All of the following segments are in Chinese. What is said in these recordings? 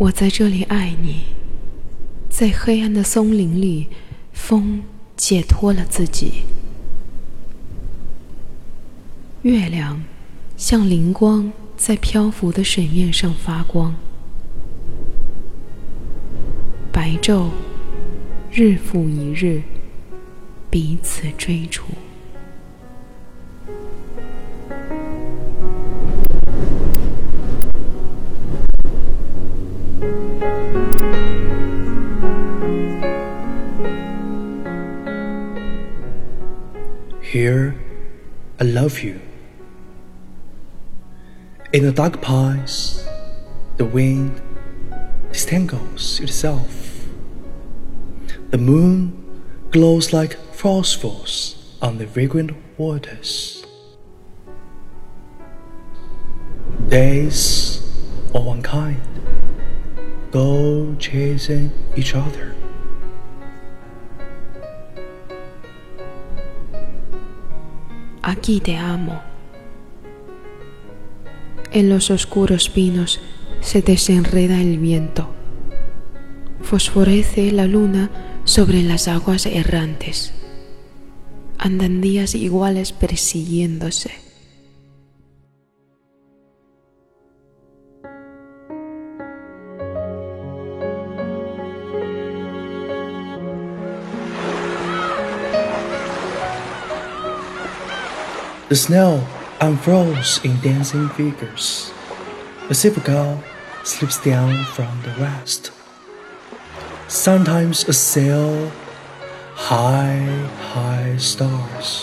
我在这里爱你。在黑暗的松林里，风解脱了自己。月亮像灵光，在漂浮的水面上发光。白昼日复一日，彼此追逐。 Here, I love you. In the dark pines, the wind distangles itself. The moon glows like phosphors on the fragrant waters. Days of one kind go chasing each other. Aquí te amo. En los oscuros pinos se desenreda el viento. Fosforece la luna sobre las aguas errantes. Andan días iguales persiguiéndose. The snow unfurls in dancing figures. A silver gull slips down from the west. Sometimes a sail, high stars.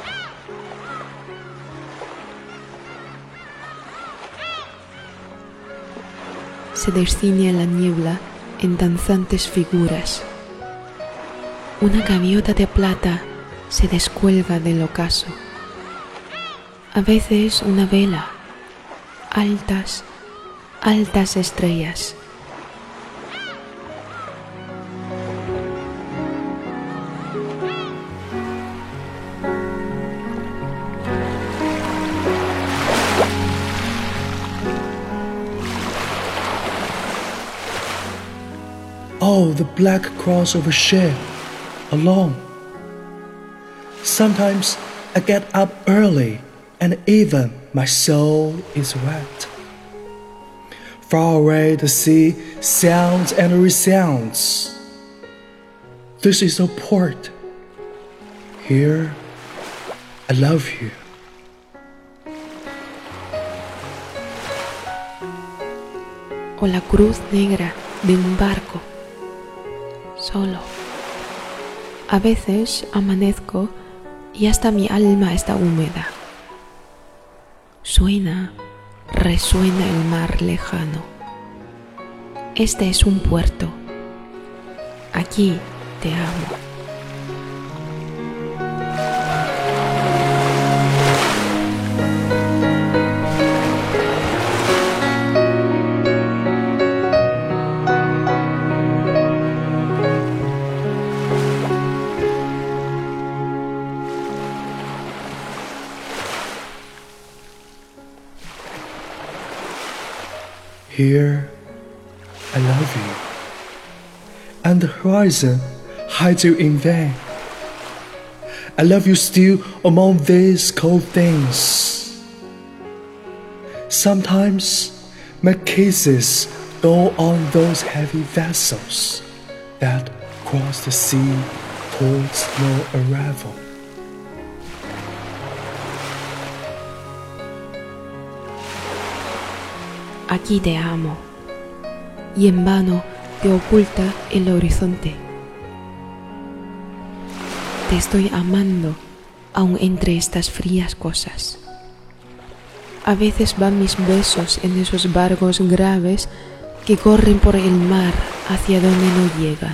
Se desciñe la niebla en danzantes figuras. Una gaviota de plata se descuelga del ocaso. A veces una vela, altas estrellas. Oh, the black cross of a ship, alone. Sometimes I get up early, and even my soul is wet. Far away the sea sounds and resounds. This is a port. Here, I love you. O la cruz negra de un barco, solo. A veces amanezco y hasta mi alma está húmeda. Resuena el mar lejano. Este es un puerto. Aquí te amo. Here, I love you, and the horizon hides you in vain. I love you still among these cold things. Sometimes my kisses go on those heavy vessels that cross the sea towards no arrival. Aquí te amo, y en vano te oculta el horizonte. Te estoy amando aún entre estas frías cosas. A veces van mis besos en esos barcos graves que corren por el mar hacia donde no llegan.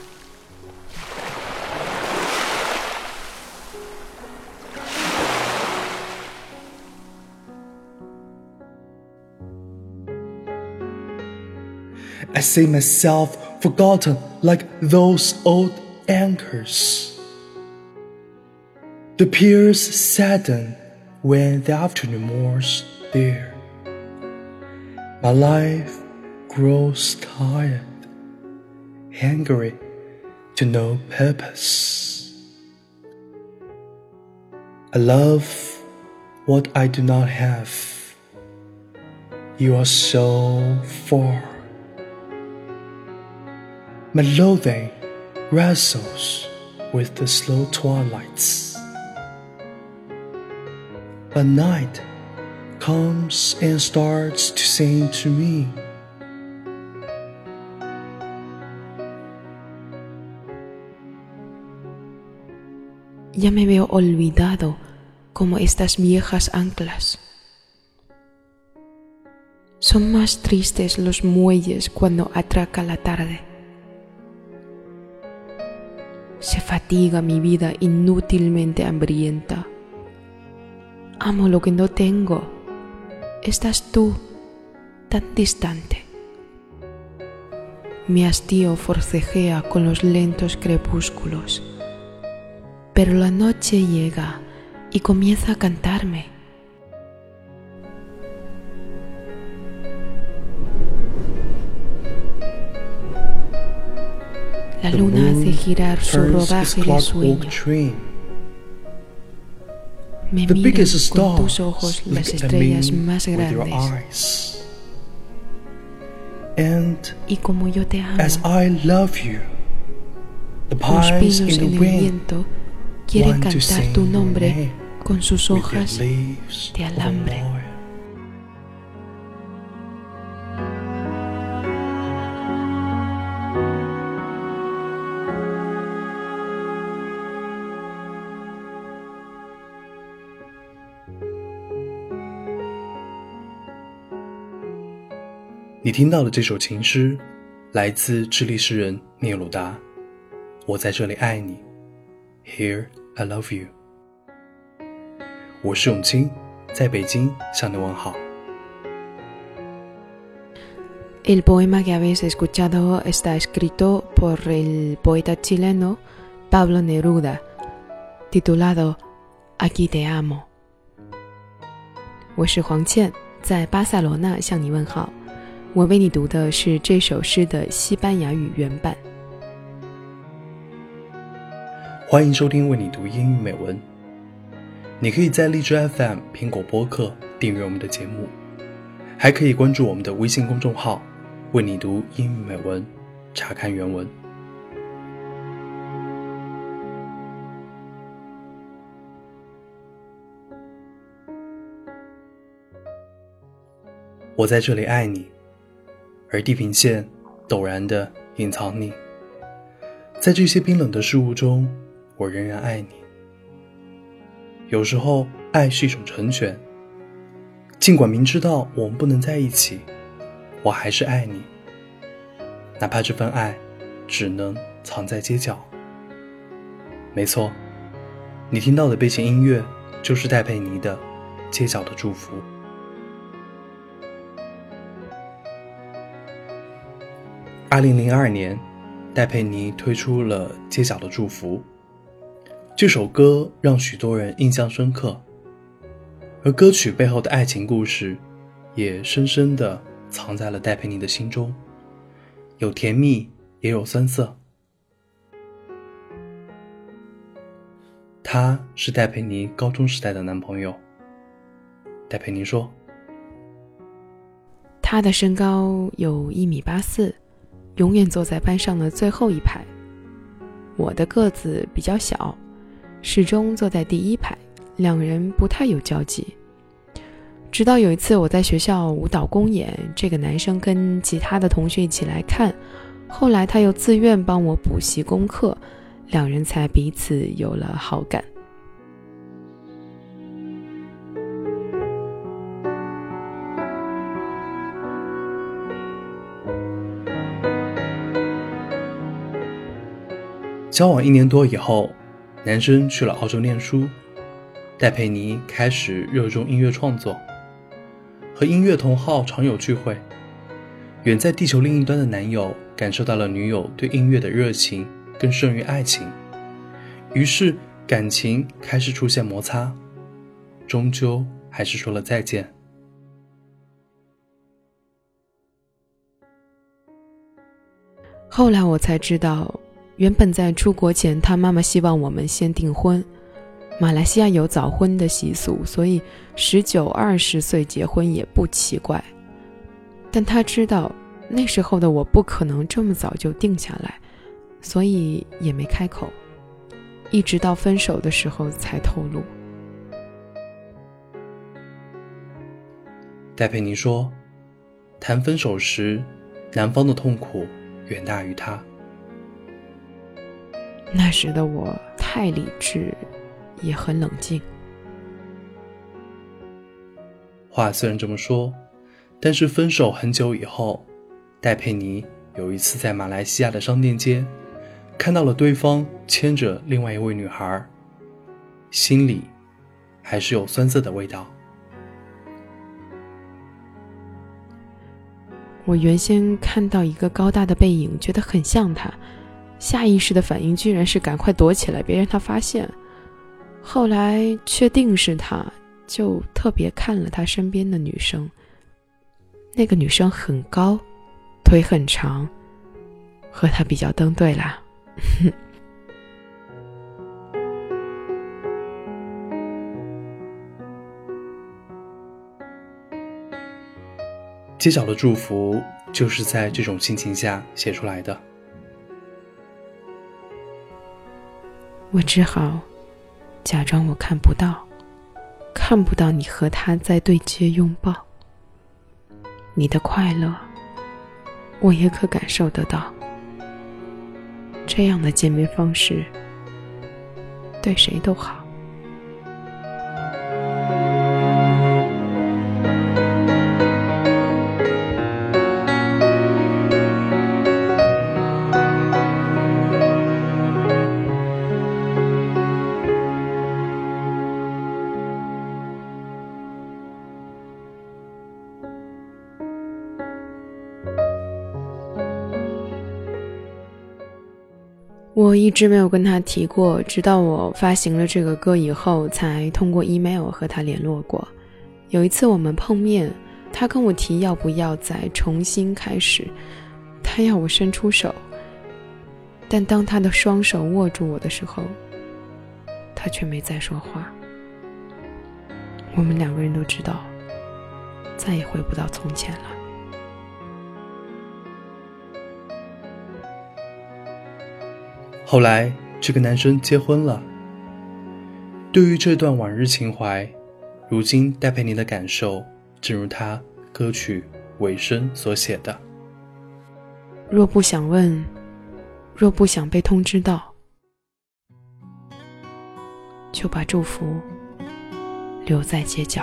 I see myself forgotten like those old anchors. The piers sadden when the afternoon moors there. My life grows tired, hungry to no purpose. I love what I do not have. You are so far. My loathing wrestles with the slow twilights. But night comes and starts to sing to me. Ya me veo olvidado como estas viejas anclas. Son más tristes los muelles cuando atraca la tarde. Se fatiga mi vida inútilmente hambrienta. Amo lo que no tengo. Estás tú, tan distante. Mi hastío forcejea con los lentos crepúsculos. Pero la noche llega y comienza a cantarme. La luna hace girar su rodaje de sueño. Me miran con tus ojos las estrellas más grandes. Y como yo te amo, los pinos en el viento quieren cantar tu nombre con sus hojas de alambre. 你听到的这首情诗来自智利诗人聂鲁达，我在这里爱你 Here I love you。 我是永清，在北京向你问好。 El poema que habéis escuchado está escrito por el poeta chileno Pablo Neruda, titulado Aquí te amo。 我是黄倩，在巴塞罗那向你问好。我为你读的是这首诗的西班牙语原版。 欢迎收听为你读英语美文。你可以在荔枝 FM、苹果播客订阅我们的节目，还可以关注我们的微信公众号为你读英语美文，查看原文。我在这里爱你，而地平线陡然地隐藏你。在这些冰冷的事物中，我仍然爱你。有时候爱是一种成全，尽管明知道我们不能在一起，我还是爱你，哪怕这份爱只能藏在街角。没错，你听到的背景音乐就是戴佩妮的《街角的祝福》。2002年，戴佩妮推出了《街角的祝福》，这首歌让许多人印象深刻，而歌曲背后的爱情故事也深深地藏在了戴佩妮的心中，有甜蜜也有酸涩。他是戴佩妮高中时代的男朋友。戴佩妮说， 他的身高有1.84米，永远坐在班上的最后一排。我的个子比较小，始终坐在第一排，两人不太有交集。直到有一次我在学校舞蹈公演，这个男生跟其他的同学一起来看，后来他又自愿帮我补习功课，两人才彼此有了好感。 交往1年多以后，男生去了澳洲念书，戴佩妮开始热衷音乐创作，和音乐同好常有聚会。远在地球另一端的男友感受到了女友对音乐的热情更胜于爱情，于是感情开始出现摩擦，终究还是说了再见。 后来我才知道，原本在出国前，他妈妈希望我们先订婚。马来西亚有早婚的习俗，所以19、20岁结婚也不奇怪。但他知道那时候的我不可能这么早就定下来，所以也没开口，一直到分手的时候才透露。 戴佩妮说，谈分手时，男方的痛苦远大于他。 那时的我太理智，也很冷静。 话虽然这么说，但是分手很久以后，戴佩妮有一次在马来西亚的商店街看到了对方牵着另外一位女孩，心里还是有酸涩的味道。 我原先看到一个高大的背影，觉得很像他，下意识的反应居然是赶快躲起来，别让他发现。后来确定是他，就特别看了他身边的女生。那个女生很高，腿很长，和他比较登对啦。 街角的祝福就是在这种心情下写出来的。 我只好假装我看不到，看不到你和他在对街拥抱。你的快乐，我也可感受得到。这样的见面方式，对谁都好。我一直没有跟他提过，直到我发行了这个歌以后，才通过 email 和他联络过。有一次我们碰面，他跟我提要不要再重新开始，他要我伸出手，但当他的双手握住我的时候，他却没再说话。我们两个人都知道，再也回不到从前了。 后来这个男生结婚了。对于这段往日情怀，如今戴佩妮的感受正如他歌曲尾声所写的， 若不想问，若不想被通知到，就把祝福留在街角。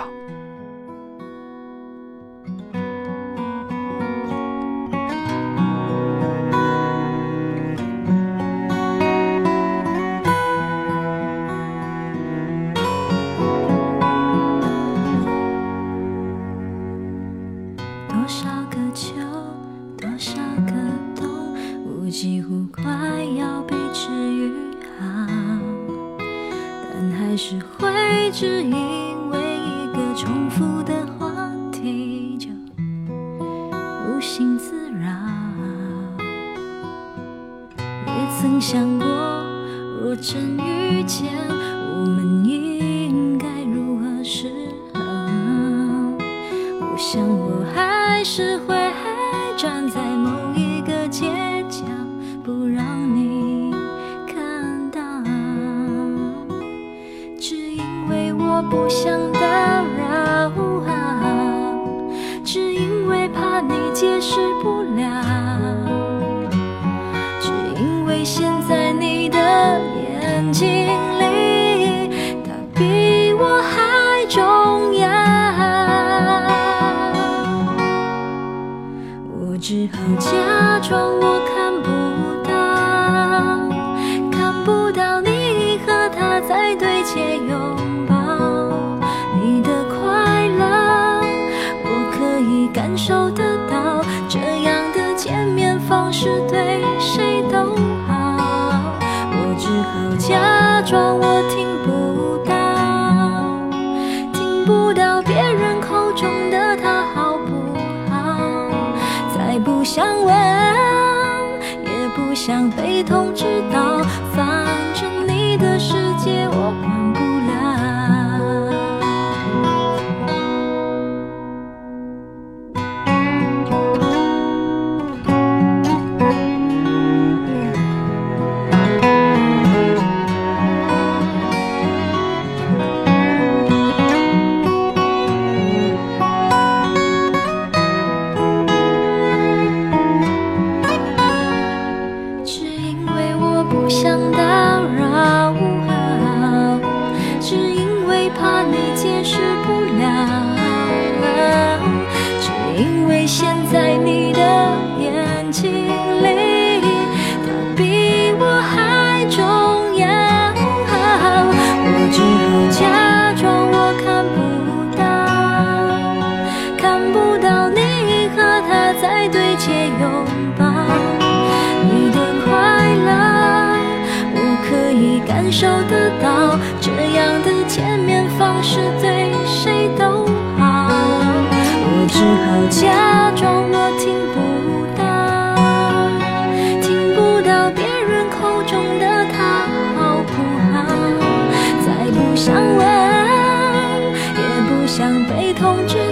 几乎快要被治愈好，但还是会只因为一个重复的话题就无心自扰。也曾想过，若真遇见，我们应该如何是好。我想我还是会站在某一个街角，不让你看到，只因为我不想打扰，只因为怕你解释不了，只因为现在你的眼睛里，它比我还重要。我只好假装我看不到，看不到你和他在对街拥抱。你的快乐我可以感受得到，这样的见面方式对谁都好。我只好假装我听不到，听不到别人口中的他好不好，再不想问，也想被通知到，反正你的世界我管不不想打扰，只因为怕你解释不了，只因为现在你的眼睛里，他比我还重要。我只好假装我看不到，看不到你和他在对街拥抱，你的快乐可以感受得到，这样的见面方式对谁都好。我只好假装我听不到，听不到别人口中的他好不好。再不想问，也不想被通知